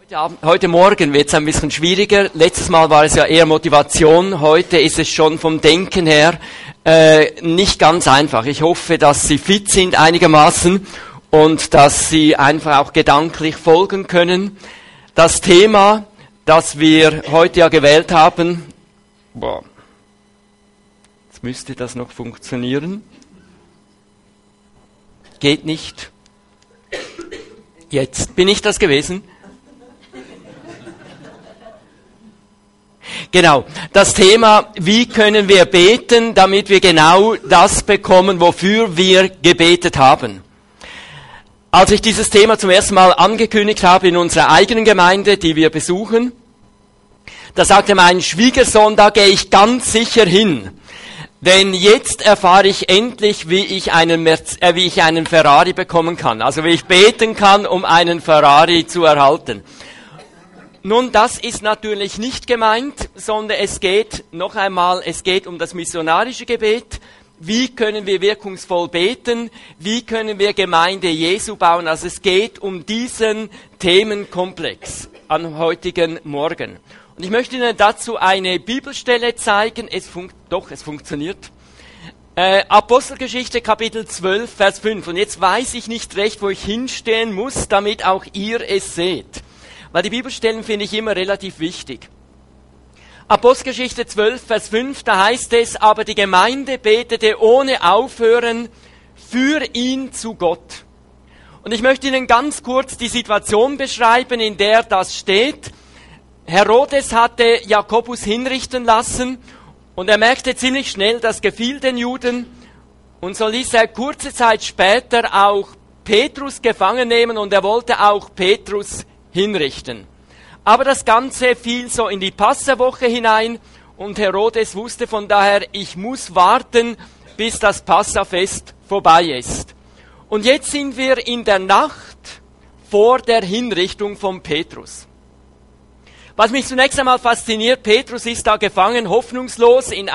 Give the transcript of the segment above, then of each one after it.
Ja, heute Morgen wird es ein bisschen schwieriger. Letztes Mal war es ja eher Motivation. Heute ist es schon vom Denken her nicht ganz einfach. Ich hoffe, dass Sie fit sind einigermaßen und dass Sie einfach auch gedanklich folgen können. Das Thema, das wir heute ja gewählt haben, jetzt müsste das noch funktionieren. Geht nicht. Jetzt bin ich das gewesen. Genau, das Thema, wie können wir beten, damit wir genau das bekommen, wofür wir gebetet haben. Als ich dieses Thema zum ersten Mal angekündigt habe in unserer eigenen Gemeinde, die wir besuchen, da sagte mein Schwiegersohn, da gehe ich ganz sicher hin. Denn jetzt erfahre ich endlich, wie ich einen Ferrari bekommen kann. Also wie ich beten kann, um einen Ferrari zu erhalten. Nun, das ist natürlich nicht gemeint, sondern es geht um das missionarische Gebet. Wie können wir wirkungsvoll beten? Wie können wir Gemeinde Jesu bauen? Also es geht um diesen Themenkomplex am heutigen Morgen. Und ich möchte Ihnen dazu eine Bibelstelle zeigen. Es funktioniert. Apostelgeschichte Kapitel 12, Vers 5. Und jetzt weiß ich nicht recht, wo ich hinstehen muss, damit auch ihr es seht. Weil die Bibelstellen finde ich immer relativ wichtig. Apostelgeschichte 12, Vers 5, da heißt es, aber die Gemeinde betete ohne Aufhören für ihn zu Gott. Und ich möchte Ihnen ganz kurz die Situation beschreiben, in der das steht. Herodes hatte Jakobus hinrichten lassen und er merkte ziemlich schnell, das gefiel den Juden. Und so ließ er kurze Zeit später auch Petrus gefangen nehmen und er wollte auch Petrus hinrichten. Aber das Ganze fiel so in die Passawoche hinein und Herodes wusste von daher, ich muss warten, bis das Passafest vorbei ist. Und jetzt sind wir in der Nacht vor der Hinrichtung von Petrus. Was mich zunächst einmal fasziniert, Petrus ist da gefangen, hoffnungslos in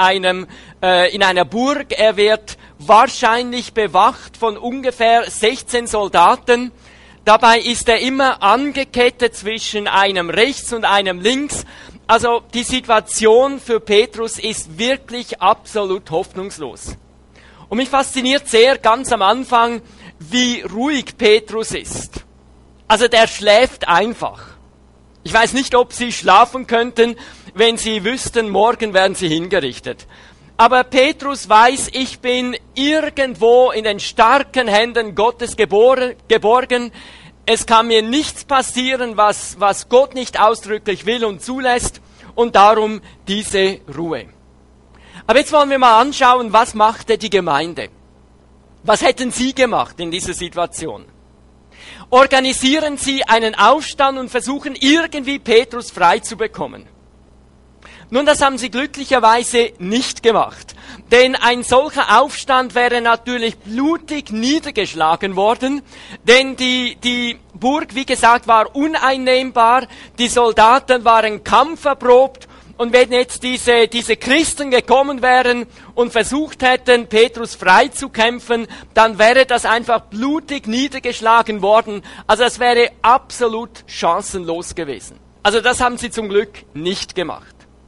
einer Burg. Er wird wahrscheinlich bewacht von ungefähr 16 Soldaten. Dabei ist er immer angekettet zwischen einem rechts und einem links. Also die Situation für Petrus ist wirklich absolut hoffnungslos. Und mich fasziniert sehr ganz am Anfang, wie ruhig Petrus ist. Also der schläft einfach. Ich weiß nicht, ob Sie schlafen könnten, wenn Sie wüssten, morgen werden Sie hingerichtet. Aber Petrus weiß, ich bin irgendwo in den starken Händen Gottes geborgen. Es kann mir nichts passieren, was Gott nicht ausdrücklich will und zulässt. Und darum diese Ruhe. Aber jetzt wollen wir mal anschauen, was machte die Gemeinde? Was hätten Sie gemacht in dieser Situation? Organisieren Sie einen Aufstand und versuchen irgendwie Petrus frei zu bekommen. Nun, das haben sie glücklicherweise nicht gemacht. Denn ein solcher Aufstand wäre natürlich blutig niedergeschlagen worden. Denn die Burg, wie gesagt, war uneinnehmbar. Die Soldaten waren kampferprobt. Und wenn jetzt diese Christen gekommen wären und versucht hätten, Petrus freizukämpfen, dann wäre das einfach blutig niedergeschlagen worden. Also es wäre absolut chancenlos gewesen. Also das haben sie zum Glück nicht gemacht.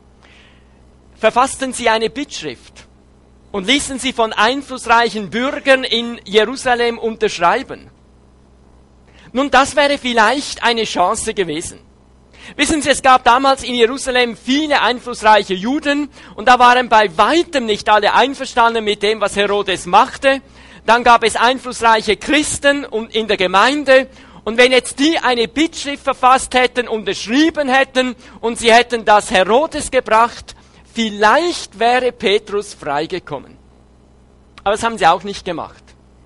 Verfassten sie eine Bittschrift und ließen sie von einflussreichen Bürgern in Jerusalem unterschreiben. Nun, das wäre vielleicht eine Chance gewesen. Wissen Sie, es gab damals in Jerusalem viele einflussreiche Juden und da waren bei weitem nicht alle einverstanden mit dem, was Herodes machte. Dann gab es einflussreiche Christen in der Gemeinde und wenn jetzt die eine Bittschrift verfasst hätten, unterschrieben hätten und sie hätten das Herodes gebracht, vielleicht wäre Petrus freigekommen. Aber das haben sie auch nicht gemacht.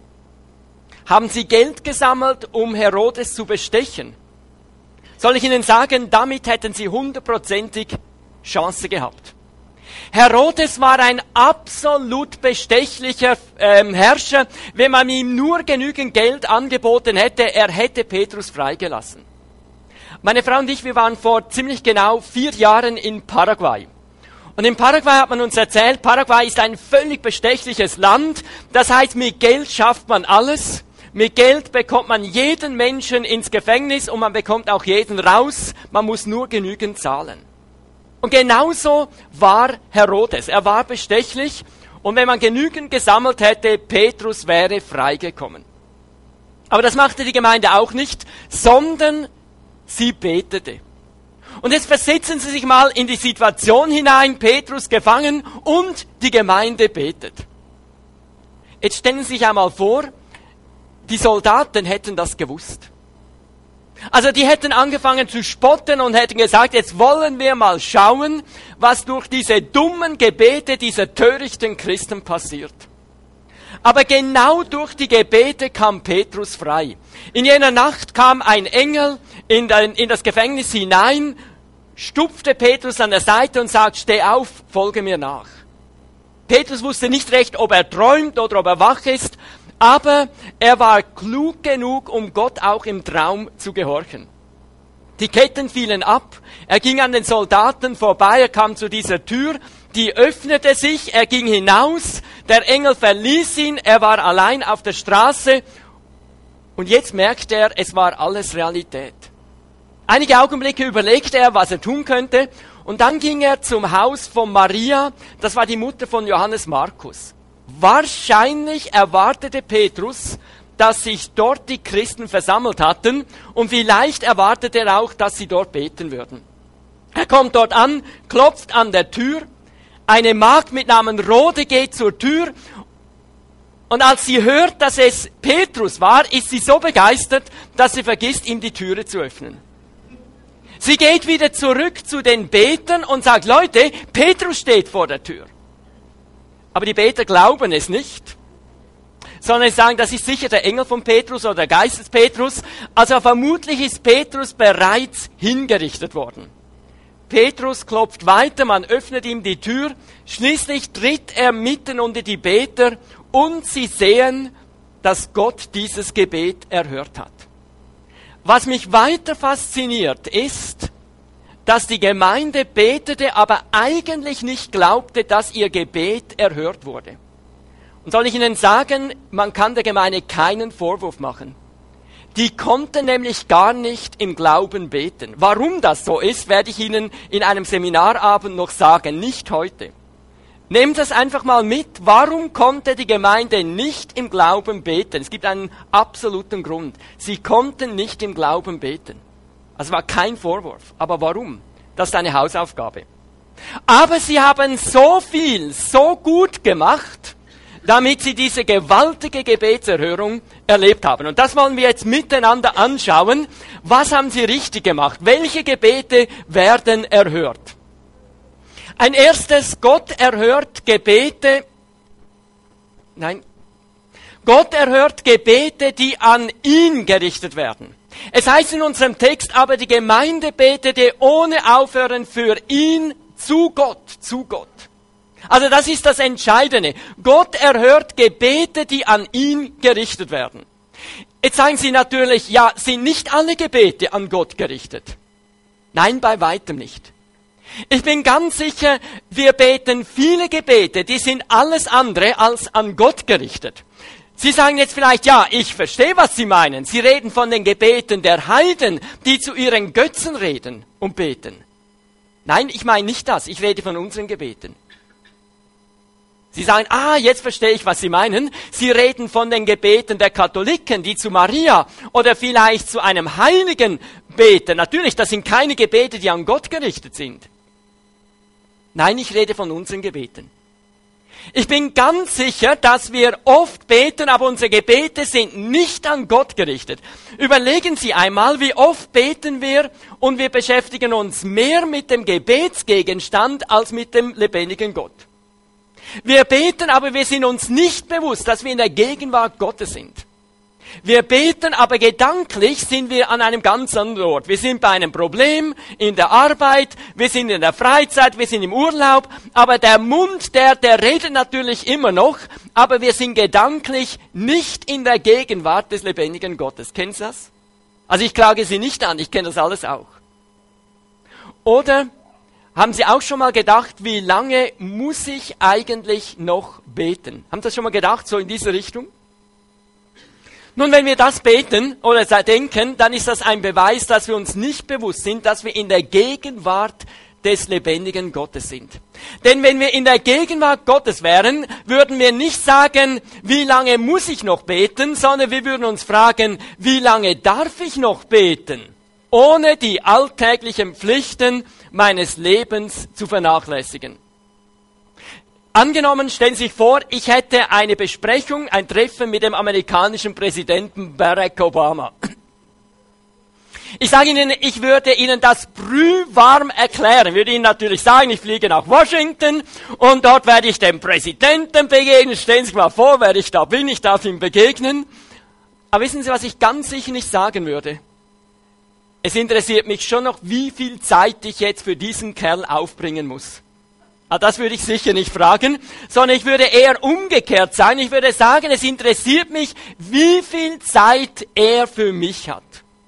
Haben sie Geld gesammelt, um Herodes zu bestechen? Soll ich Ihnen sagen, damit hätten sie 100%ig Chance gehabt. Herodes war ein absolut bestechlicher Herrscher. Wenn man ihm nur genügend Geld angeboten hätte, er hätte Petrus freigelassen. Meine Frau und ich, wir waren vor ziemlich genau 4 Jahren in Paraguay. Und in Paraguay hat man uns erzählt, Paraguay ist ein völlig bestechliches Land. Das heißt, mit Geld schafft man alles. Mit Geld bekommt man jeden Menschen ins Gefängnis und man bekommt auch jeden raus. Man muss nur genügend zahlen. Und genauso war Herodes. Er war bestechlich und wenn man genügend gesammelt hätte, Petrus wäre freigekommen. Aber das machte die Gemeinde auch nicht, sondern sie betete. Und jetzt versetzen Sie sich mal in die Situation hinein, Petrus gefangen und die Gemeinde betet. Jetzt stellen Sie sich einmal vor, die Soldaten hätten das gewusst. Also die hätten angefangen zu spotten und hätten gesagt, jetzt wollen wir mal schauen, was durch diese dummen Gebete dieser törichten Christen passiert. Aber genau durch die Gebete kam Petrus frei. In jener Nacht kam ein Engel in das Gefängnis hinein, stupfte Petrus an der Seite und sagt, steh auf, folge mir nach. Petrus wusste nicht recht, ob er träumt oder ob er wach ist, aber er war klug genug, um Gott auch im Traum zu gehorchen. Die Ketten fielen ab, er ging an den Soldaten vorbei, er kam zu dieser Tür, die öffnete sich, er ging hinaus, der Engel verließ ihn, er war allein auf der Straße und jetzt merkte er, es war alles Realität. Einige Augenblicke überlegte er, was er tun könnte und dann ging er zum Haus von Maria, das war die Mutter von Johannes Markus. Wahrscheinlich erwartete Petrus, dass sich dort die Christen versammelt hatten und vielleicht erwartete er auch, dass sie dort beten würden. Er kommt dort an, klopft an der Tür, eine Magd mit Namen Rode geht zur Tür und als sie hört, dass es Petrus war, ist sie so begeistert, dass sie vergisst, ihm die Türe zu öffnen. Sie geht wieder zurück zu den Betern und sagt, Leute, Petrus steht vor der Tür. Aber die Beter glauben es nicht, sondern sie sagen, das ist sicher der Engel von Petrus oder der Geist des Petrus. Also vermutlich ist Petrus bereits hingerichtet worden. Petrus klopft weiter, man öffnet ihm die Tür, schließlich tritt er mitten unter die Beter und sie sehen, dass Gott dieses Gebet erhört hat. Was mich weiter fasziniert ist, dass die Gemeinde betete, aber eigentlich nicht glaubte, dass ihr Gebet erhört wurde. Und soll ich Ihnen sagen, man kann der Gemeinde keinen Vorwurf machen. Die konnten nämlich gar nicht im Glauben beten. Warum das so ist, werde ich Ihnen in einem Seminarabend noch sagen, nicht heute. Nehmt das einfach mal mit. Warum konnte die Gemeinde nicht im Glauben beten? Es gibt einen absoluten Grund. Sie konnten nicht im Glauben beten. Also war kein Vorwurf. Aber warum? Das ist eine Hausaufgabe. Aber sie haben so viel, so gut gemacht, damit sie diese gewaltige Gebetserhörung erlebt haben. Und das wollen wir jetzt miteinander anschauen. Was haben sie richtig gemacht? Welche Gebete werden erhört? Ein erstes, Gott erhört Gebete, die an ihn gerichtet werden. Es heißt in unserem Text, aber die Gemeinde betete ohne Aufhören für ihn zu Gott. Also das ist das Entscheidende. Gott erhört Gebete, die an ihn gerichtet werden. Jetzt sagen Sie natürlich, ja, sind nicht alle Gebete an Gott gerichtet? Nein, bei weitem nicht. Ich bin ganz sicher, wir beten viele Gebete, die sind alles andere als an Gott gerichtet. Sie sagen jetzt vielleicht, ja, ich verstehe, was Sie meinen. Sie reden von den Gebeten der Heiden, die zu ihren Götzen reden und beten. Nein, ich meine nicht das. Ich rede von unseren Gebeten. Sie sagen, jetzt verstehe ich, was Sie meinen. Sie reden von den Gebeten der Katholiken, die zu Maria oder vielleicht zu einem Heiligen beten. Natürlich, das sind keine Gebete, die an Gott gerichtet sind. Nein, ich rede von unseren Gebeten. Ich bin ganz sicher, dass wir oft beten, aber unsere Gebete sind nicht an Gott gerichtet. Überlegen Sie einmal, wie oft beten wir und wir beschäftigen uns mehr mit dem Gebetsgegenstand als mit dem lebendigen Gott. Wir beten, aber wir sind uns nicht bewusst, dass wir in der Gegenwart Gottes sind. Wir beten, aber gedanklich sind wir an einem ganz anderen Ort. Wir sind bei einem Problem, in der Arbeit, wir sind in der Freizeit, wir sind im Urlaub, aber der Mund, der redet natürlich immer noch, aber wir sind gedanklich nicht in der Gegenwart des lebendigen Gottes. Kennen Sie das? Also ich klage Sie nicht an, ich kenne das alles auch. Oder haben Sie auch schon mal gedacht, wie lange muss ich eigentlich noch beten? Haben Sie das schon mal gedacht, so in diese Richtung? Nun, wenn wir das beten oder denken, dann ist das ein Beweis, dass wir uns nicht bewusst sind, dass wir in der Gegenwart des lebendigen Gottes sind. Denn wenn wir in der Gegenwart Gottes wären, würden wir nicht sagen, wie lange muss ich noch beten, sondern wir würden uns fragen, wie lange darf ich noch beten, ohne die alltäglichen Pflichten meines Lebens zu vernachlässigen. Angenommen, stellen Sie sich vor, ich hätte eine Besprechung, ein Treffen mit dem amerikanischen Präsidenten Barack Obama. Ich sage Ihnen, ich würde Ihnen das brühwarm erklären. Ich würde Ihnen natürlich sagen, ich fliege nach Washington und dort werde ich dem Präsidenten begegnen. Stellen Sie sich mal vor, wer ich da bin, ich darf ihm begegnen. Aber wissen Sie, was ich ganz sicher nicht sagen würde? Es interessiert mich schon noch, wie viel Zeit ich jetzt für diesen Kerl aufbringen muss. Das würde ich sicher nicht fragen, sondern ich würde eher umgekehrt sein. Ich würde sagen, es interessiert mich, wie viel Zeit er für mich hat.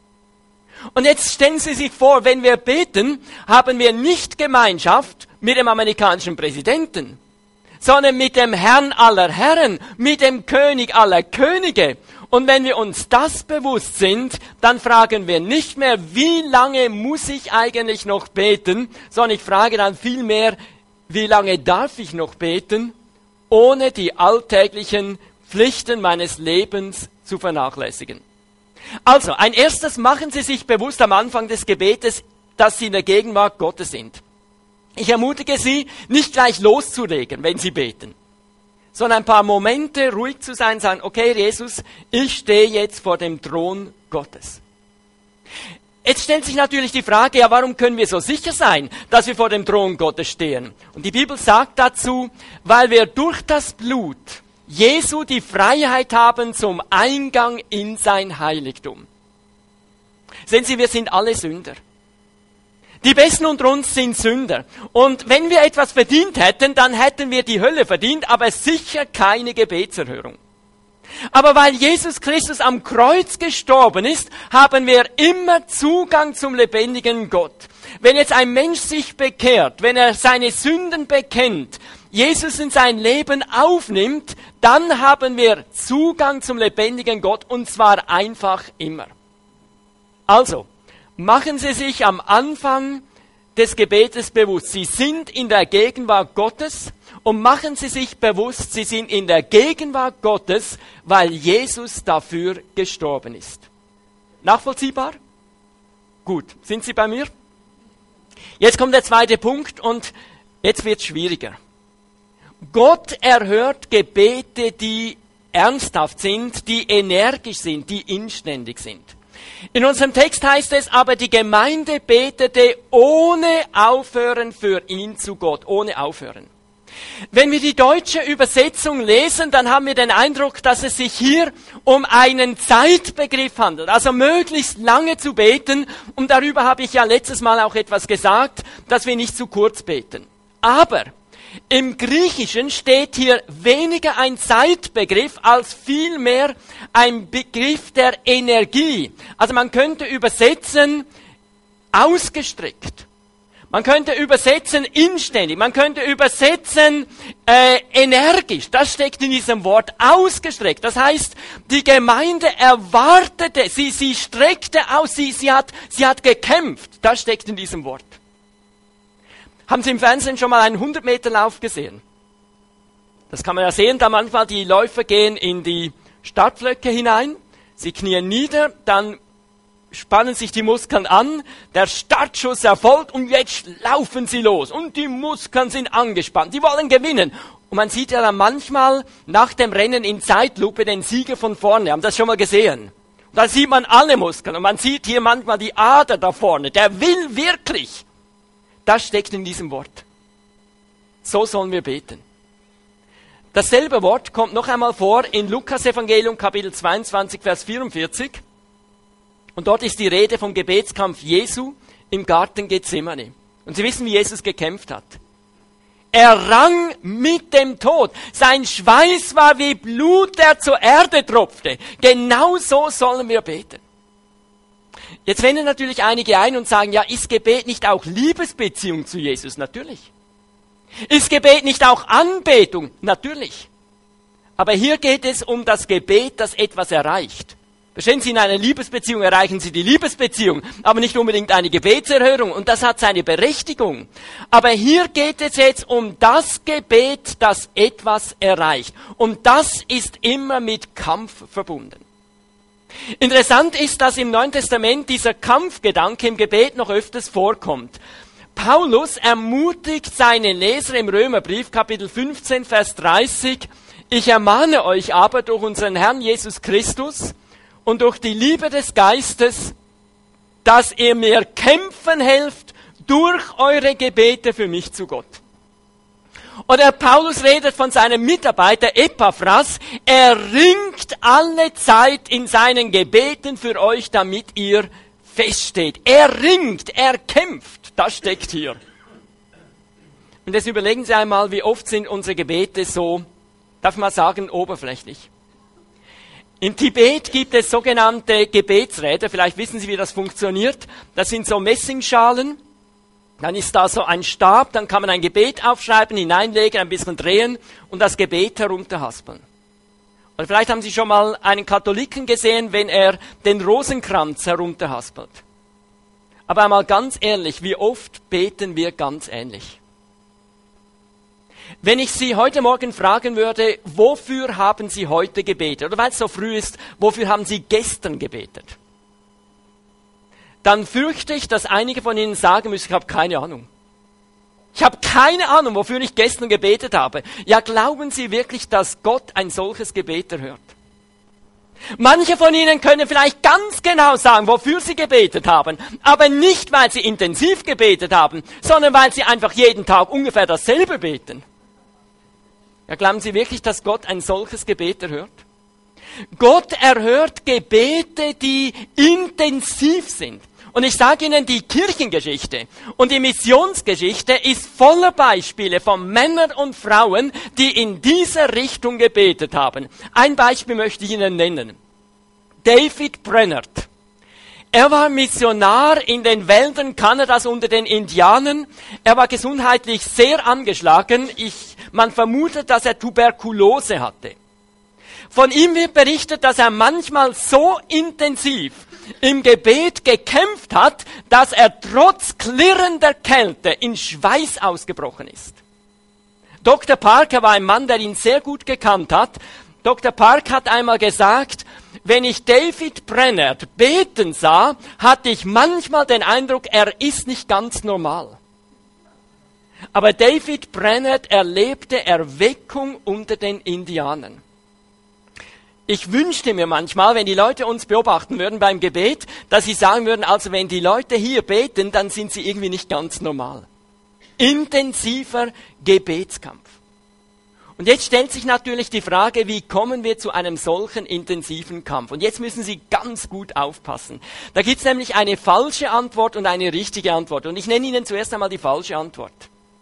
Und jetzt stellen Sie sich vor, wenn wir beten, haben wir nicht Gemeinschaft mit dem amerikanischen Präsidenten, sondern mit dem Herrn aller Herren, mit dem König aller Könige. Und wenn wir uns das bewusst sind, dann fragen wir nicht mehr, wie lange muss ich eigentlich noch beten, sondern ich frage dann vielmehr, wie lange darf ich noch beten, ohne die alltäglichen Pflichten meines Lebens zu vernachlässigen. Also, ein erstes, machen Sie sich bewusst am Anfang des Gebetes, dass Sie in der Gegenwart Gottes sind. Ich ermutige Sie, nicht gleich loszulegen, wenn Sie beten, sondern ein paar Momente ruhig zu sein, sagen, okay, Jesus, ich stehe jetzt vor dem Thron Gottes. Jetzt stellt sich natürlich die Frage, ja, warum können wir so sicher sein, dass wir vor dem Thron Gottes stehen? Und die Bibel sagt dazu, weil wir durch das Blut Jesu die Freiheit haben zum Eingang in sein Heiligtum. Sehen Sie, wir sind alle Sünder. Die Besten unter uns sind Sünder. Und wenn wir etwas verdient hätten, dann hätten wir die Hölle verdient, aber sicher keine Gebetserhörung. Aber weil Jesus Christus am Kreuz gestorben ist, haben wir immer Zugang zum lebendigen Gott. Wenn jetzt ein Mensch sich bekehrt, wenn er seine Sünden bekennt, Jesus in sein Leben aufnimmt, dann haben wir Zugang zum lebendigen Gott und zwar einfach immer. Also, machen Sie sich am Anfang des Gebetes bewusst, Sie sind in der Gegenwart Gottes und machen Sie sich bewusst, Sie sind in der Gegenwart Gottes, weil Jesus dafür gestorben ist. Nachvollziehbar? Gut, sind Sie bei mir? Jetzt kommt der zweite Punkt und jetzt wird es schwieriger. Gott erhört Gebete, die ernsthaft sind, die energisch sind, die inständig sind. In unserem Text heißt es, aber die Gemeinde betete ohne Aufhören für ihn zu Gott, ohne Aufhören. Wenn wir die deutsche Übersetzung lesen, dann haben wir den Eindruck, dass es sich hier um einen Zeitbegriff handelt, also möglichst lange zu beten. Und darüber habe ich ja letztes Mal auch etwas gesagt, dass wir nicht zu kurz beten. Aber im Griechischen steht hier weniger ein Zeitbegriff als vielmehr ein Begriff der Energie. Also man könnte übersetzen ausgestreckt. Man könnte übersetzen inständig. Man könnte übersetzen energisch. Das steckt in diesem Wort ausgestreckt. Das heißt, die Gemeinde erwartete, sie streckte aus, sie hat gekämpft. Das steckt in diesem Wort. Haben Sie im Fernsehen schon mal einen 100-Meter-Lauf gesehen? Das kann man ja sehen, da manchmal die Läufer gehen in die Startblöcke hinein, sie knien nieder, dann spannen sich die Muskeln an, der Startschuss erfolgt und jetzt laufen sie los und die Muskeln sind angespannt, die wollen gewinnen. Und man sieht ja dann manchmal nach dem Rennen in Zeitlupe den Sieger von vorne, haben das schon mal gesehen? Und da sieht man alle Muskeln und man sieht hier manchmal die Ader da vorne, der will wirklich. Das steckt in diesem Wort. So sollen wir beten. Dasselbe Wort kommt noch einmal vor in Lukas Evangelium Kapitel 22, Vers 44. Und dort ist die Rede vom Gebetskampf Jesu im Garten Gethsemane. Und Sie wissen, wie Jesus gekämpft hat. Er rang mit dem Tod. Sein Schweiß war wie Blut, der zur Erde tropfte. Genau so sollen wir beten. Jetzt wenden natürlich einige ein und sagen, ja, ist Gebet nicht auch Liebesbeziehung zu Jesus? Natürlich. Ist Gebet nicht auch Anbetung? Natürlich. Aber hier geht es um das Gebet, das etwas erreicht. Verstehen Sie, in einer Liebesbeziehung erreichen Sie die Liebesbeziehung, aber nicht unbedingt eine Gebetserhörung. Und das hat seine Berechtigung. Aber hier geht es jetzt um das Gebet, das etwas erreicht. Und das ist immer mit Kampf verbunden. Interessant ist, dass im Neuen Testament dieser Kampfgedanke im Gebet noch öfters vorkommt. Paulus ermutigt seine Leser im Römerbrief, Kapitel 15, Vers 30, ich ermahne euch aber durch unseren Herrn Jesus Christus und durch die Liebe des Geistes, dass ihr mir kämpfen helft durch eure Gebete für mich zu Gott. Oder Paulus redet von seinem Mitarbeiter Epaphras, er ringt alle Zeit in seinen Gebeten für euch, damit ihr feststeht. Er ringt, er kämpft, das steckt hier. Und jetzt überlegen Sie einmal, wie oft sind unsere Gebete so, darf man sagen, oberflächlich. In Tibet gibt es sogenannte Gebetsräder, vielleicht wissen Sie, wie das funktioniert. Das sind so Messingschalen, dann ist da so ein Stab, dann kann man ein Gebet aufschreiben, hineinlegen, ein bisschen drehen und das Gebet herunterhaspeln. Oder vielleicht haben Sie schon mal einen Katholiken gesehen, wenn er den Rosenkranz herunterhaspelt. Aber einmal ganz ehrlich, wie oft beten wir ganz ähnlich? Wenn ich Sie heute Morgen fragen würde, wofür haben Sie heute gebetet? Oder weil es so früh ist, wofür haben Sie gestern gebetet? Dann fürchte ich, dass einige von Ihnen sagen müssen, ich habe keine Ahnung. Ich habe keine Ahnung, wofür ich gestern gebetet habe. Ja, glauben Sie wirklich, dass Gott ein solches Gebet erhört? Manche von Ihnen können vielleicht ganz genau sagen, wofür Sie gebetet haben, aber nicht, weil Sie intensiv gebetet haben, sondern weil Sie einfach jeden Tag ungefähr dasselbe beten. Ja, glauben Sie wirklich, dass Gott ein solches Gebet erhört? Gott erhört Gebete, die intensiv sind. Und ich sage Ihnen, die Kirchengeschichte und die Missionsgeschichte ist voller Beispiele von Männern und Frauen, die in dieser Richtung gebetet haben. Ein Beispiel möchte ich Ihnen nennen. David Brainerd. Er war Missionar in den Wäldern Kanadas unter den Indianern. Er war gesundheitlich sehr angeschlagen. Man vermutet, dass er Tuberkulose hatte. Von ihm wird berichtet, dass er manchmal so intensiv im Gebet gekämpft hat, dass er trotz klirrender Kälte in Schweiß ausgebrochen ist. Dr. Parker war ein Mann, der ihn sehr gut gekannt hat. Dr. Park hat einmal gesagt, wenn ich David Brainerd beten sah, hatte ich manchmal den Eindruck, er ist nicht ganz normal. Aber David Brainerd erlebte Erweckung unter den Indianern. Ich wünschte mir manchmal, wenn die Leute uns beobachten würden beim Gebet, dass sie sagen würden, also wenn die Leute hier beten, dann sind sie irgendwie nicht ganz normal. Intensiver Gebetskampf. Und jetzt stellt sich natürlich die Frage, wie kommen wir zu einem solchen intensiven Kampf? Und jetzt müssen Sie ganz gut aufpassen. Da gibt es nämlich eine falsche Antwort und eine richtige Antwort. Und ich nenne Ihnen zuerst einmal die falsche Antwort.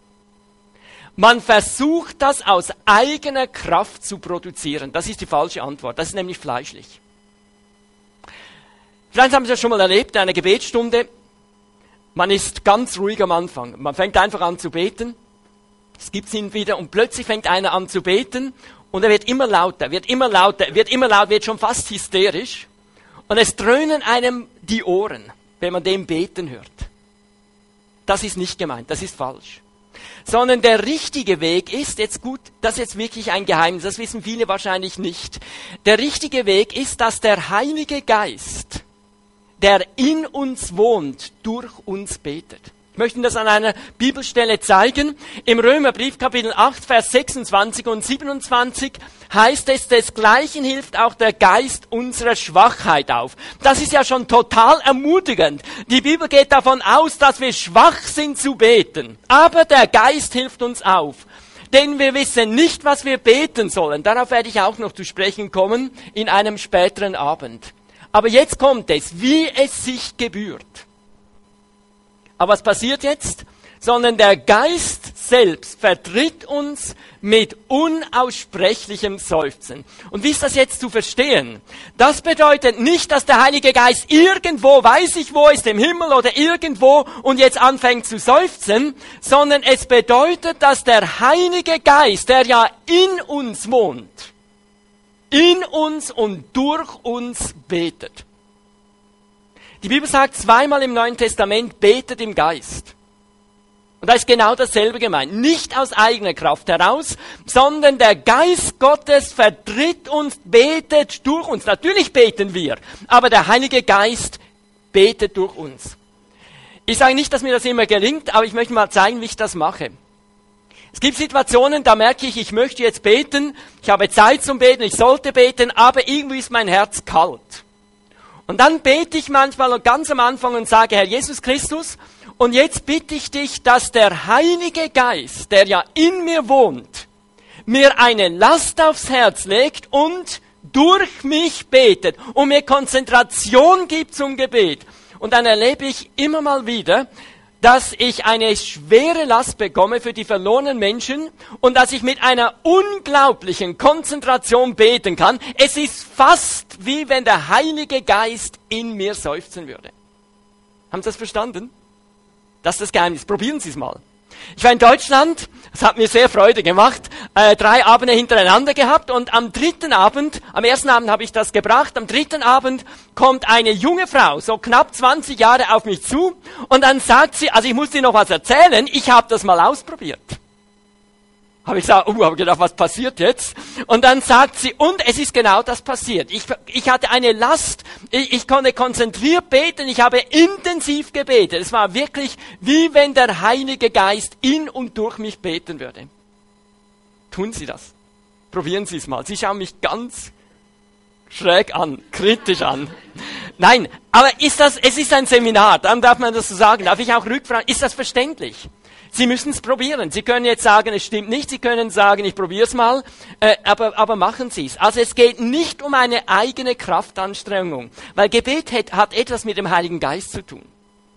Man versucht das aus eigener Kraft zu produzieren. Das ist die falsche Antwort. Das ist nämlich fleischlich. Vielleicht haben Sie das schon mal erlebt, in einer Gebetsstunde. Man ist ganz ruhig am Anfang. Man fängt einfach an zu beten. Es gibt ihn wieder und plötzlich fängt einer an zu beten und er wird immer lauter, wird schon fast hysterisch. Und es dröhnen einem die Ohren, wenn man dem beten hört. Das ist nicht gemeint, das ist falsch. Sondern der richtige Weg ist, jetzt gut, das ist jetzt wirklich ein Geheimnis, das wissen viele wahrscheinlich nicht. Der richtige Weg ist, dass der Heilige Geist, der in uns wohnt, durch uns betet. Ich möchte Ihnen das an einer Bibelstelle zeigen. Im Römerbrief Kapitel 8, Vers 26 und 27 heißt es, desgleichen hilft auch der Geist unserer Schwachheit auf. Das ist ja schon total ermutigend. Die Bibel geht davon aus, dass wir schwach sind zu beten. Aber der Geist hilft uns auf. Denn wir wissen nicht, was wir beten sollen. Darauf werde ich auch noch zu sprechen kommen in einem späteren Abend. Aber jetzt kommt es, wie es sich gebührt. Aber was passiert jetzt? Sondern der Geist selbst vertritt uns mit unaussprechlichem Seufzen. Und wie ist das jetzt zu verstehen? Das bedeutet nicht, dass der Heilige Geist irgendwo, weiß ich wo, ist im Himmel oder irgendwo und jetzt anfängt zu seufzen, sondern es bedeutet, dass der Heilige Geist, der ja in uns wohnt, in uns und durch uns betet. Die Bibel sagt zweimal im Neuen Testament, betet im Geist. Und da ist genau dasselbe gemeint. Nicht aus eigener Kraft heraus, sondern der Geist Gottes vertritt uns, betet durch uns. Natürlich beten wir, aber der Heilige Geist betet durch uns. Ich sage nicht, dass mir das immer gelingt, aber ich möchte mal zeigen, wie ich das mache. Es gibt Situationen, da merke ich, ich möchte jetzt beten, ich habe Zeit zum Beten, ich sollte beten, aber irgendwie ist mein Herz kalt. Und dann bete ich manchmal ganz am Anfang und sage, Herr Jesus Christus, und jetzt bitte ich dich, dass der Heilige Geist, der ja in mir wohnt, mir eine Last aufs Herz legt und durch mich betet und mir Konzentration gibt zum Gebet. Und dann erlebe ich immer mal wieder, dass ich eine schwere Last bekomme für die verlorenen Menschen und dass ich mit einer unglaublichen Konzentration beten kann. Es ist fast wie wenn der Heilige Geist in mir seufzen würde. Haben Sie das verstanden? Das ist das Geheimnis. Probieren Sie es mal. Ich war in Deutschland, das hat mir sehr Freude gemacht, 3 Abende hintereinander gehabt und am ersten Abend habe ich das gebracht, am 3. Abend kommt eine junge Frau, so knapp 20 Jahre auf mich zu und dann sagt sie, also ich muss dir noch was erzählen, ich habe das mal ausprobiert. Habe ich gesagt, habe gedacht, was passiert jetzt? Und dann sagt sie, und es ist genau das passiert. Ich hatte eine Last, ich konnte konzentriert beten, ich habe intensiv gebetet. Es war wirklich, wie wenn der Heilige Geist in und durch mich beten würde. Tun Sie das. Probieren Sie es mal. Sie schauen mich ganz schräg an, kritisch an. Nein, aber es ist ein Seminar, dann darf man das so sagen. Darf ich auch rückfragen, ist das verständlich? Sie müssen es probieren. Sie können jetzt sagen, es stimmt nicht. Sie können sagen, ich probiere es mal. Aber machen Sie es. Also es geht nicht um eine eigene Kraftanstrengung. Weil Gebet hat etwas mit dem Heiligen Geist zu tun.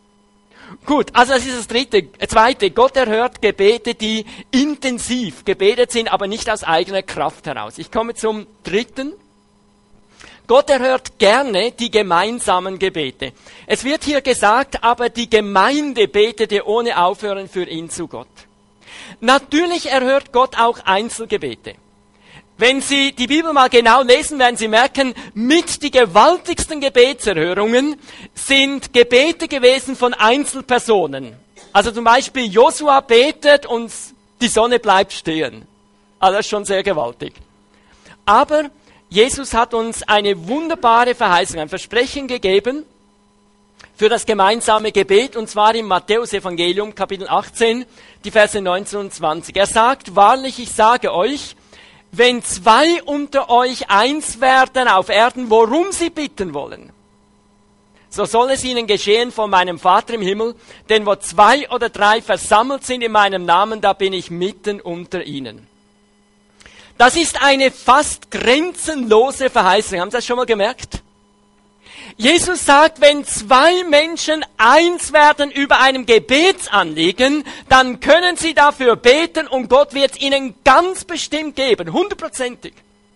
Gut, also das ist das Zweite. Gott erhört Gebete, die intensiv gebetet sind, aber nicht aus eigener Kraft heraus. Ich komme zum Dritten. Gott erhört gerne die gemeinsamen Gebete. Es wird hier gesagt, aber die Gemeinde betete ohne Aufhören für ihn zu Gott. Natürlich erhört Gott auch Einzelgebete. Wenn Sie die Bibel mal genau lesen, werden Sie merken, mit die gewaltigsten Gebetserhörungen sind Gebete gewesen von Einzelpersonen. Also zum Beispiel Josua betet und die Sonne bleibt stehen. Also das ist schon sehr gewaltig. Aber Jesus hat uns eine wunderbare Verheißung, ein Versprechen gegeben für das gemeinsame Gebet, und zwar im Matthäus-Evangelium, Kapitel 18, die Verse 19 und 20. Er sagt, wahrlich, ich sage euch, wenn 2 unter euch eins werden auf Erden, worum sie bitten wollen, so soll es ihnen geschehen von meinem Vater im Himmel, denn wo 2 oder 3 versammelt sind in meinem Namen, da bin ich mitten unter ihnen. Das ist eine fast grenzenlose Verheißung. Haben Sie das schon mal gemerkt? Jesus sagt, wenn 2 Menschen eins werden über einem Gebetsanliegen, dann können sie dafür beten und Gott wird es ihnen ganz bestimmt geben, 100%.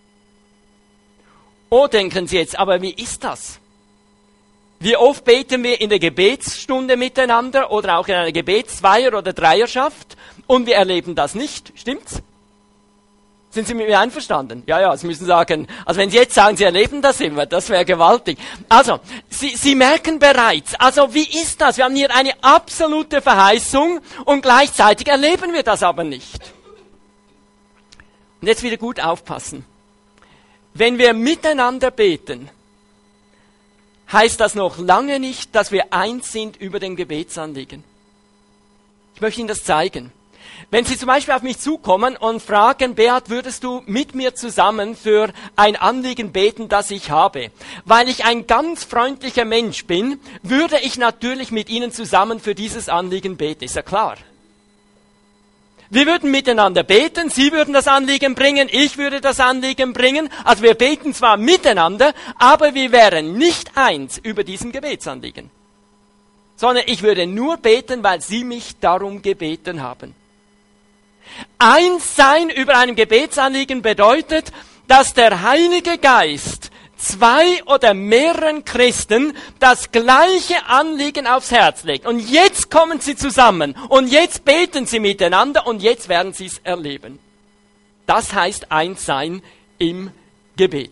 Oh, denken Sie jetzt, aber wie ist das? Wie oft beten wir in der Gebetsstunde miteinander oder auch in einer Gebetszweier- oder Dreierschaft und wir erleben das nicht, stimmt's? Sind Sie mit mir einverstanden? Ja, Sie müssen sagen, also wenn Sie jetzt sagen, Sie erleben das immer, das wäre gewaltig. Also, Sie merken bereits, also wie ist das? Wir haben hier eine absolute Verheißung und gleichzeitig erleben wir das aber nicht. Und jetzt wieder gut aufpassen. Wenn wir miteinander beten, heißt das noch lange nicht, dass wir eins sind über dem Gebetsanliegen. Ich möchte Ihnen das zeigen. Wenn Sie zum Beispiel auf mich zukommen und fragen, Beat, würdest du mit mir zusammen für ein Anliegen beten, das ich habe? Weil ich ein ganz freundlicher Mensch bin, würde ich natürlich mit Ihnen zusammen für dieses Anliegen beten. Ist ja klar. Wir würden miteinander beten, Sie würden das Anliegen bringen, ich würde das Anliegen bringen. Also wir beten zwar miteinander, aber wir wären nicht eins über diesem Gebetsanliegen. Sondern ich würde nur beten, weil Sie mich darum gebeten haben. Eins sein über einem Gebetsanliegen bedeutet, dass der Heilige Geist 2 oder mehreren Christen das gleiche Anliegen aufs Herz legt. Und jetzt kommen sie zusammen und jetzt beten sie miteinander und jetzt werden sie es erleben. Das heißt eins sein im Gebet.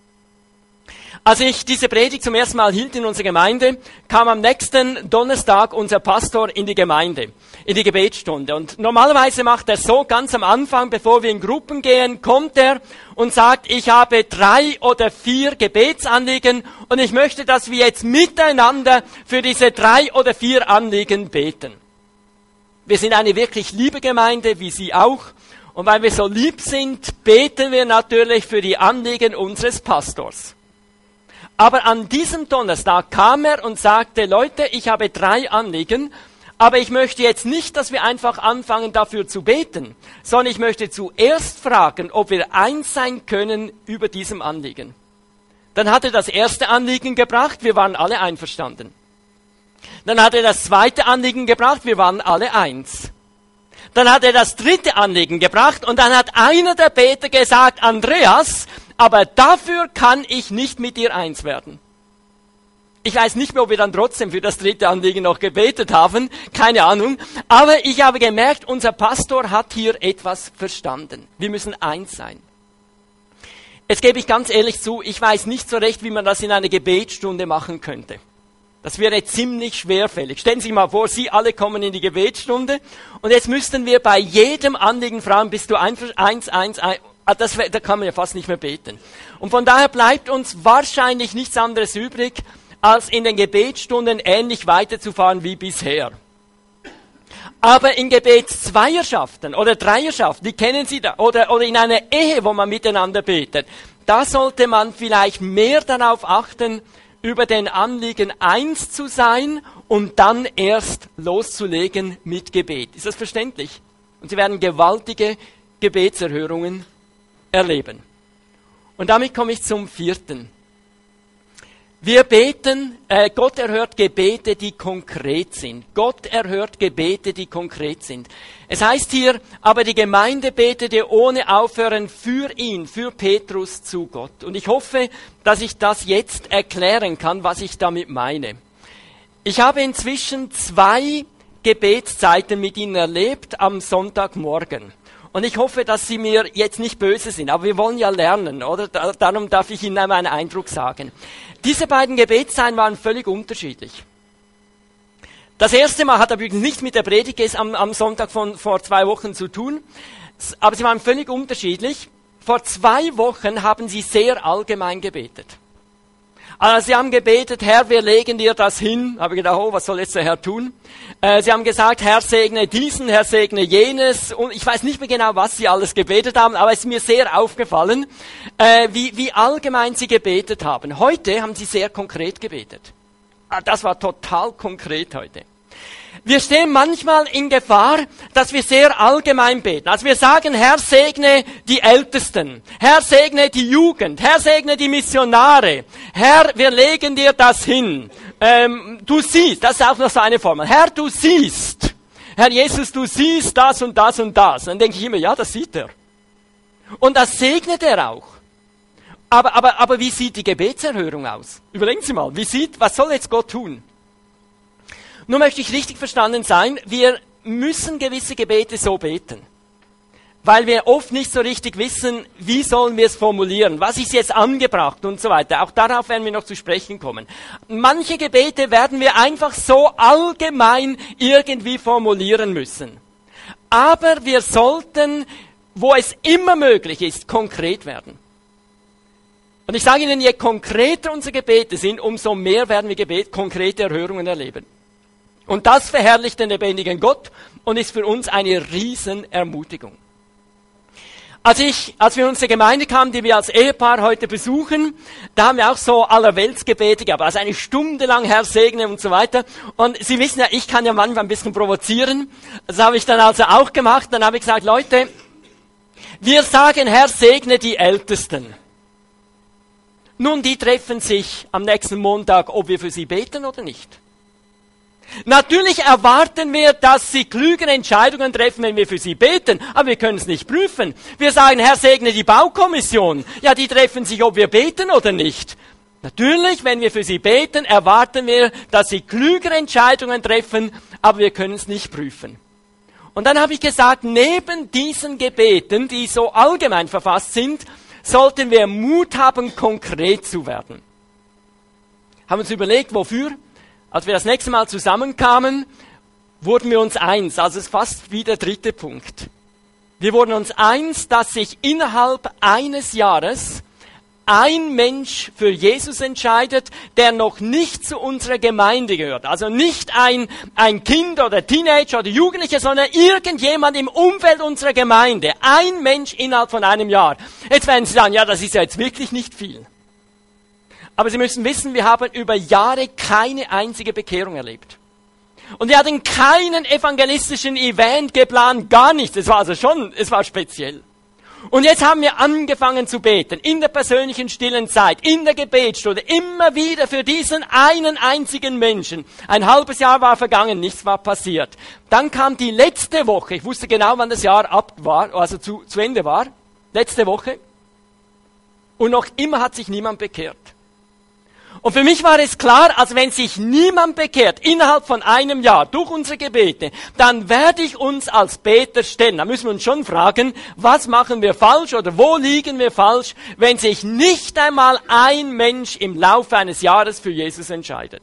Als ich diese Predigt zum ersten Mal hielt in unserer Gemeinde, kam am nächsten Donnerstag unser Pastor in die Gemeinde, in die Gebetsstunde. Und normalerweise macht er so, ganz am Anfang, bevor wir in Gruppen gehen, kommt er und sagt, ich habe 3 oder 4 Gebetsanliegen und ich möchte, dass wir jetzt miteinander für diese 3 oder 4 Anliegen beten. Wir sind eine wirklich liebe Gemeinde, wie Sie auch. Und weil wir so lieb sind, beten wir natürlich für die Anliegen unseres Pastors. Aber an diesem Donnerstag kam er und sagte, Leute, ich habe 3 Anliegen, aber ich möchte jetzt nicht, dass wir einfach anfangen dafür zu beten, sondern ich möchte zuerst fragen, ob wir eins sein können über diesem Anliegen. Dann hat er das erste Anliegen gebracht, wir waren alle einverstanden. Dann hat er das zweite Anliegen gebracht, wir waren alle eins. Dann hat er das dritte Anliegen gebracht und dann hat einer der Beter gesagt, Andreas, aber dafür kann ich nicht mit dir eins werden. Ich weiß nicht mehr, ob wir dann trotzdem für das dritte Anliegen noch gebetet haben, keine Ahnung. Aber ich habe gemerkt, unser Pastor hat hier etwas verstanden. Wir müssen eins sein. Jetzt gebe ich ganz ehrlich zu, ich weiß nicht so recht, wie man das in einer Gebetsstunde machen könnte. Das wäre ziemlich schwerfällig. Stellen Sie sich mal vor, Sie alle kommen in die Gebetsstunde und jetzt müssten wir bei jedem Anliegen fragen, bist du eins? Da kann man ja fast nicht mehr beten. Und von daher bleibt uns wahrscheinlich nichts anderes übrig, als in den Gebetsstunden ähnlich weiterzufahren wie bisher. Aber in Gebetszweierschaften oder Dreierschaften, die kennen Sie da, oder in einer Ehe, wo man miteinander betet, da sollte man vielleicht mehr darauf achten, über den Anliegen eins zu sein und dann erst loszulegen mit Gebet. Ist das verständlich? Und Sie werden gewaltige Gebetserhörungen erleben. Und damit komme ich zum 4. Wir beten, Gott erhört Gebete, die konkret sind. Gott erhört Gebete, die konkret sind. Es heißt hier, aber die Gemeinde betete ohne Aufhören für ihn, für Petrus zu Gott. Und ich hoffe, dass ich das jetzt erklären kann, was ich damit meine. Ich habe inzwischen 2 Gebetszeiten mit Ihnen erlebt am Sonntagmorgen. Und ich hoffe, dass Sie mir jetzt nicht böse sind, aber wir wollen ja lernen, oder? Darum darf ich Ihnen einmal einen Eindruck sagen. Diese beiden Gebetszeiten waren völlig unterschiedlich. Das erste Mal hat übrigens nichts mit der Predigt am Sonntag von vor 2 Wochen zu tun, aber sie waren völlig unterschiedlich. Vor 2 Wochen haben sie sehr allgemein gebetet. Also sie haben gebetet, Herr, wir legen dir das hin. Habe ich gedacht, oh, was soll jetzt der Herr tun? Sie haben gesagt, Herr, segne diesen, Herr, segne jenes. Und ich weiß nicht mehr genau, was sie alles gebetet haben, aber es ist mir sehr aufgefallen, wie allgemein sie gebetet haben. Heute haben sie sehr konkret gebetet. Das war total konkret heute. Wir stehen manchmal in Gefahr, dass wir sehr allgemein beten. Also wir sagen, Herr, segne die Ältesten. Herr, segne die Jugend. Herr, segne die Missionare. Herr, wir legen dir das hin. Du siehst, das ist auch noch so eine Formel. Herr, du siehst. Herr Jesus, du siehst das und das und das. Dann denke ich immer, ja, das sieht er. Und das segnet er auch. Aber wie sieht die Gebetserhörung aus? Überlegen Sie mal, was soll jetzt Gott tun? Nur möchte ich richtig verstanden sein, wir müssen gewisse Gebete so beten. Weil wir oft nicht so richtig wissen, wie sollen wir es formulieren, was ist jetzt angebracht und so weiter. Auch darauf werden wir noch zu sprechen kommen. Manche Gebete werden wir einfach so allgemein irgendwie formulieren müssen. Aber wir sollten, wo es immer möglich ist, konkret werden. Und ich sage Ihnen, je konkreter unsere Gebete sind, umso mehr werden wir konkrete Erhörungen erleben. Und das verherrlicht den lebendigen Gott und ist für uns eine Riesenermutigung. Als wir in unsere Gemeinde kamen, die wir als Ehepaar heute besuchen, da haben wir auch so Allerweltsgebete gehabt, also eine Stunde lang Herr segne und so weiter. Und Sie wissen ja, ich kann ja manchmal ein bisschen provozieren. Das habe ich dann also auch gemacht. Dann habe ich gesagt, Leute, wir sagen Herr segne die Ältesten. Nun, die treffen sich am nächsten Montag, ob wir für sie beten oder nicht. Natürlich erwarten wir, dass sie klügere Entscheidungen treffen, wenn wir für sie beten, aber wir können es nicht prüfen. Wir sagen, Herr, segne die Baukommission. Ja, die treffen sich, ob wir beten oder nicht. Natürlich, wenn wir für sie beten, erwarten wir, dass sie klügere Entscheidungen treffen, aber wir können es nicht prüfen. Und dann habe ich gesagt, neben diesen Gebeten, die so allgemein verfasst sind, sollten wir Mut haben, konkret zu werden. Haben uns überlegt, wofür? Als wir das nächste Mal zusammenkamen, wurden wir uns eins. Also es ist fast wie der dritte Punkt. Wir wurden uns eins, dass sich innerhalb eines Jahres ein Mensch für Jesus entscheidet, der noch nicht zu unserer Gemeinde gehört. Also nicht ein Kind oder Teenager oder Jugendlicher, sondern irgendjemand im Umfeld unserer Gemeinde. Ein Mensch innerhalb von einem Jahr. Jetzt werden Sie sagen, ja, das ist ja jetzt wirklich nicht viel. Aber Sie müssen wissen, wir haben über Jahre keine einzige Bekehrung erlebt. Und wir hatten keinen evangelistischen Event geplant, gar nichts. Es war speziell. Und jetzt haben wir angefangen zu beten, in der persönlichen stillen Zeit, in der Gebetsstunde, immer wieder für diesen einen einzigen Menschen. Ein halbes Jahr war vergangen, nichts war passiert. Dann kam die letzte Woche, ich wusste genau, wann das Jahr zu Ende war, letzte Woche. Und noch immer hat sich niemand bekehrt. Und für mich war es klar, also wenn sich niemand bekehrt, innerhalb von einem Jahr, durch unsere Gebete, dann werde ich uns als Beter stellen. Da müssen wir uns schon fragen, was machen wir falsch oder wo liegen wir falsch, wenn sich nicht einmal ein Mensch im Laufe eines Jahres für Jesus entscheidet.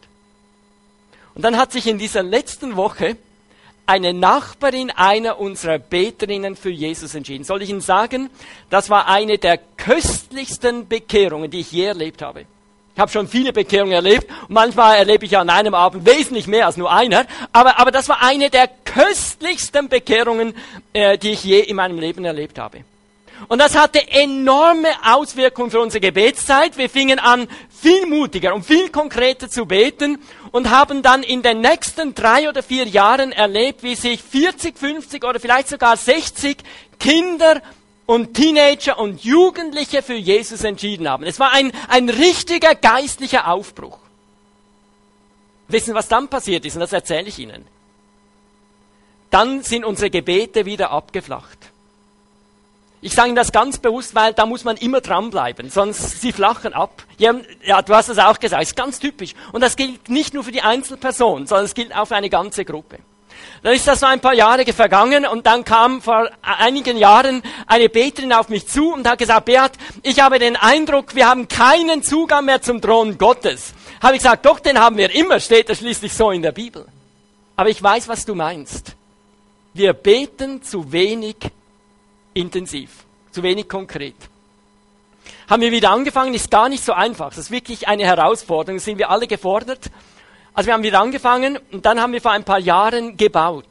Und dann hat sich in dieser letzten Woche eine Nachbarin einer unserer Beterinnen für Jesus entschieden. Soll ich Ihnen sagen, das war eine der köstlichsten Bekehrungen, die ich je erlebt habe. Ich habe schon viele Bekehrungen erlebt und manchmal erlebe ich an einem Abend wesentlich mehr als nur einer. Aber das war eine der köstlichsten Bekehrungen, die ich je in meinem Leben erlebt habe. Und das hatte enorme Auswirkungen für unsere Gebetszeit. Wir fingen an, viel mutiger und viel konkreter zu beten und haben dann in den nächsten 3 oder 4 Jahren erlebt, wie sich 40, 50 oder vielleicht sogar 60 Kinder und Teenager und Jugendliche für Jesus entschieden haben. Es war ein richtiger geistlicher Aufbruch. Wissen, was dann passiert ist? Und das erzähle ich Ihnen. Dann sind unsere Gebete wieder abgeflacht. Ich sage Ihnen das ganz bewusst, weil da muss man immer dranbleiben, sonst sie flachen ab. Ja, du hast es auch gesagt, das ist ganz typisch. Und das gilt nicht nur für die Einzelperson, sondern es gilt auch für eine ganze Gruppe. Dann ist das so ein paar Jahre vergangen und dann kam vor einigen Jahren eine Beterin auf mich zu und hat gesagt, Beat, ich habe den Eindruck, wir haben keinen Zugang mehr zum Thron Gottes. Habe ich gesagt, doch, den haben wir immer, steht das schließlich so in der Bibel. Aber ich weiß, was du meinst. Wir beten zu wenig intensiv, zu wenig konkret. Haben wir wieder angefangen, ist gar nicht so einfach. Das ist wirklich eine Herausforderung, sind wir alle gefordert. Also wir haben wieder angefangen und dann haben wir vor ein paar Jahren gebaut.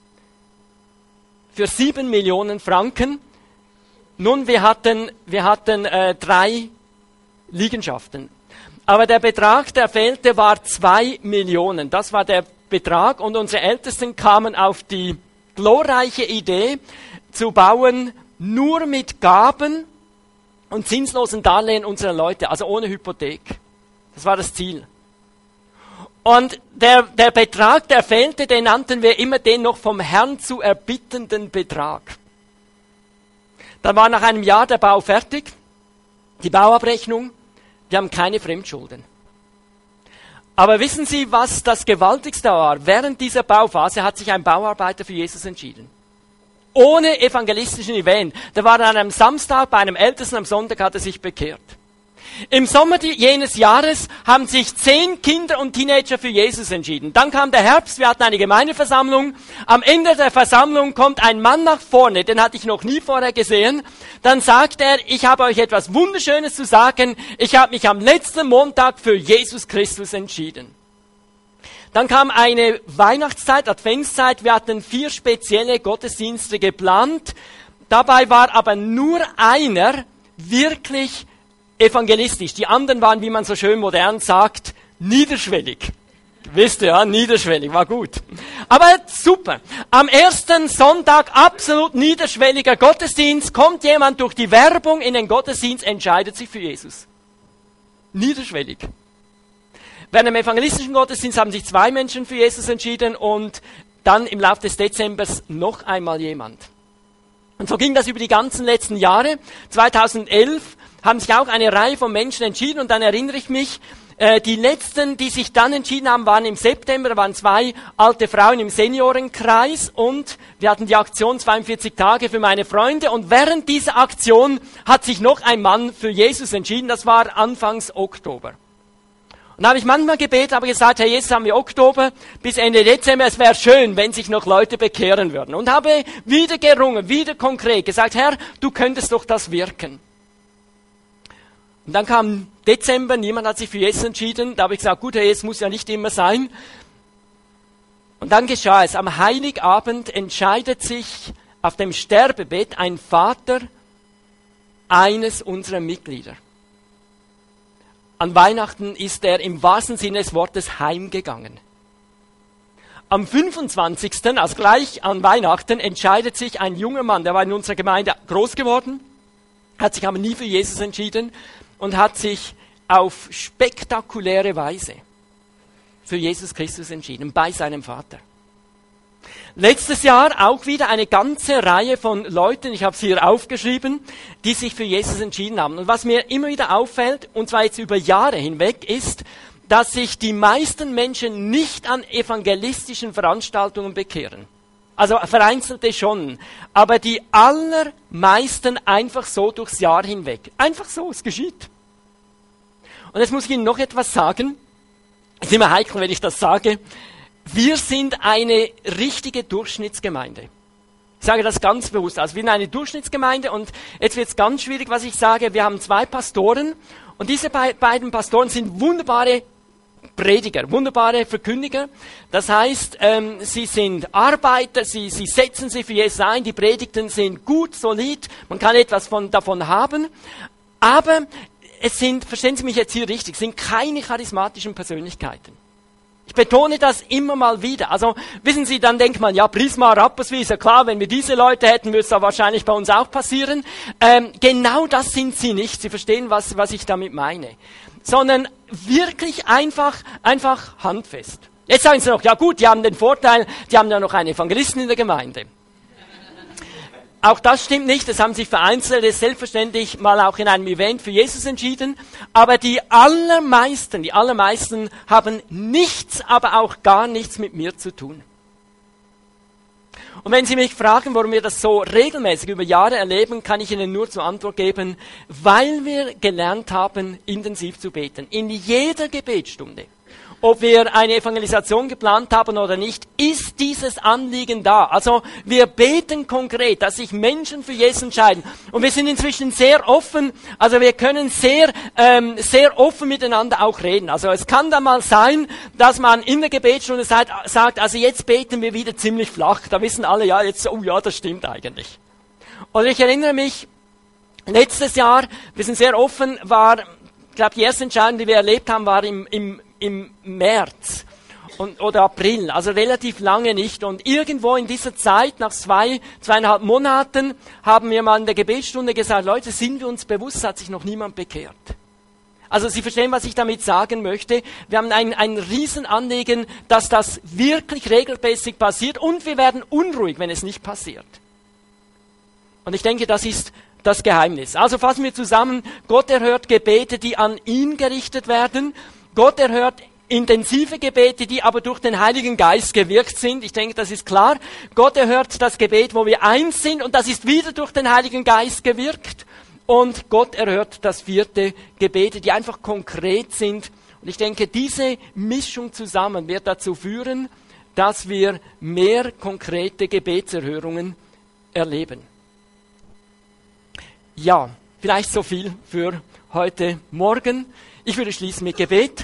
Für 7 Millionen Franken. Nun, wir hatten 3 Liegenschaften. Aber der Betrag, der fehlte, war 2 Millionen. Das war der Betrag und unsere Ältesten kamen auf die glorreiche Idee, zu bauen nur mit Gaben und zinslosen Darlehen unserer Leute, also ohne Hypothek. Das war das Ziel. Und der Betrag, der fehlte, den nannten wir immer den noch vom Herrn zu erbittenden Betrag. Dann war nach einem Jahr der Bau fertig, die Bauabrechnung, wir haben keine Fremdschulden. Aber wissen Sie, was das Gewaltigste war? Während dieser Bauphase hat sich ein Bauarbeiter für Jesus entschieden. Ohne evangelistischen Event. Der war an einem Samstag bei einem Ältesten, am Sonntag hat er sich bekehrt. Im Sommer jenes Jahres haben sich 10 Kinder und Teenager für Jesus entschieden. Dann kam der Herbst, wir hatten eine Gemeindeversammlung. Am Ende der Versammlung kommt ein Mann nach vorne, den hatte ich noch nie vorher gesehen. Dann sagt er, ich habe euch etwas Wunderschönes zu sagen. Ich habe mich am letzten Montag für Jesus Christus entschieden. Dann kam eine Weihnachtszeit, Adventszeit. Wir hatten 4 spezielle Gottesdienste geplant. Dabei war aber nur einer wirklich evangelistisch. Die anderen waren, wie man so schön modern sagt, niederschwellig. Wisst ihr, ja, niederschwellig, war gut. Aber super. Am ersten Sonntag absolut niederschwelliger Gottesdienst, kommt jemand durch die Werbung in den Gottesdienst, entscheidet sich für Jesus. Niederschwellig. Während dem evangelistischen Gottesdienst haben sich 2 Menschen für Jesus entschieden und dann im Laufe des Dezembers noch einmal jemand. Und so ging das über die ganzen letzten Jahre. 2011 haben sich auch eine Reihe von Menschen entschieden und dann erinnere ich mich, Die letzten, die sich dann entschieden haben, waren im September, da waren 2 alte Frauen im Seniorenkreis und wir hatten die Aktion 42 Tage für meine Freunde und während dieser Aktion hat sich noch ein Mann für Jesus entschieden, das war Anfangs Oktober. Und da habe ich manchmal gebetet, habe gesagt, Herr Jesus, haben wir Oktober bis Ende Dezember, es wäre schön, wenn sich noch Leute bekehren würden. Und habe wieder gerungen, wieder konkret gesagt, Herr, du könntest doch das wirken. Und dann kam Dezember, niemand hat sich für Jesus entschieden. Da habe ich gesagt, gut, Herr Jesus, muss ja nicht immer sein. Und dann geschah es. Am Heiligabend entscheidet sich auf dem Sterbebett ein Vater eines unserer Mitglieder. An Weihnachten ist er im wahrsten Sinne des Wortes heimgegangen. Am 25., also gleich an Weihnachten, entscheidet sich ein junger Mann, der war in unserer Gemeinde groß geworden, hat sich aber nie für Jesus entschieden und hat sich auf spektakuläre Weise für Jesus Christus entschieden, bei seinem Vater. Letztes Jahr auch wieder eine ganze Reihe von Leuten, ich habe es hier aufgeschrieben, die sich für Jesus entschieden haben. Und was mir immer wieder auffällt, und zwar jetzt über Jahre hinweg, ist, dass sich die meisten Menschen nicht an evangelistischen Veranstaltungen bekehren. Also vereinzelte schon, aber die allermeisten einfach so durchs Jahr hinweg. Einfach so, es geschieht. Und jetzt muss ich Ihnen noch etwas sagen. Es ist immer heikel, wenn ich das sage. Wir sind eine richtige Durchschnittsgemeinde. Ich sage das ganz bewusst. Also wir sind eine Durchschnittsgemeinde und jetzt wird es ganz schwierig, was ich sage. Wir haben 2 Pastoren und diese beiden Pastoren sind wunderbare Prediger, wunderbare Verkündiger. Das heißt, sie sind Arbeiter, sie setzen sich für Jesus ein, die Predigten sind gut, solid, man kann etwas davon haben. Aber es sind, verstehen Sie mich jetzt hier richtig, sind keine charismatischen Persönlichkeiten. Ich betone das immer mal wieder. Also, wissen Sie, dann denkt man, ja, Prisma, Rapperswil, ist ja klar, wenn wir diese Leute hätten, würde es da wahrscheinlich bei uns auch passieren. Genau das sind sie nicht. Sie verstehen, was ich damit meine. Sondern wirklich einfach handfest. Jetzt sagen Sie noch, ja gut, die haben den Vorteil, die haben ja noch einen Evangelisten in der Gemeinde. Auch das stimmt nicht, es haben sich Vereinzelte selbstverständlich mal auch in einem Event für Jesus entschieden, aber die allermeisten haben nichts, aber auch gar nichts mit mir zu tun. Und wenn Sie mich fragen, warum wir das so regelmäßig über Jahre erleben, kann ich Ihnen nur zur Antwort geben, weil wir gelernt haben, intensiv zu beten. In jeder Gebetsstunde. Ob wir eine Evangelisation geplant haben oder nicht, ist dieses Anliegen da. Also wir beten konkret, dass sich Menschen für Jesus entscheiden. Und wir sind inzwischen sehr offen, also wir können sehr offen miteinander auch reden. Also es kann da mal sein, dass man in der Gebetsstunde sagt, also jetzt beten wir wieder ziemlich flach. Da wissen alle, ja, jetzt, oh ja, das stimmt eigentlich. Und ich erinnere mich, letztes Jahr, wir sind sehr offen, ich glaube, die erste Entscheidung, die wir erlebt haben, war im März oder April, also relativ lange nicht. Und irgendwo in dieser Zeit, nach 2,5 Monaten, haben wir mal in der Gebetsstunde gesagt, Leute, sind wir uns bewusst, hat sich noch niemand bekehrt. Also Sie verstehen, was ich damit sagen möchte. Wir haben ein Riesenanliegen, dass das wirklich regelmäßig passiert und wir werden unruhig, wenn es nicht passiert. Und ich denke, das ist das Geheimnis. Also fassen wir zusammen, Gott erhört Gebete, die an ihn gerichtet werden. Gott erhört intensive Gebete, die aber durch den Heiligen Geist gewirkt sind. Ich denke, das ist klar. Gott erhört das Gebet, wo wir eins sind und das ist wieder durch den Heiligen Geist gewirkt. Und Gott erhört das 4. Gebete, die einfach konkret sind. Und ich denke, diese Mischung zusammen wird dazu führen, dass wir mehr konkrete Gebetserhörungen erleben. Ja, vielleicht so viel für heute Morgen. Ich würde schließen mit Gebet.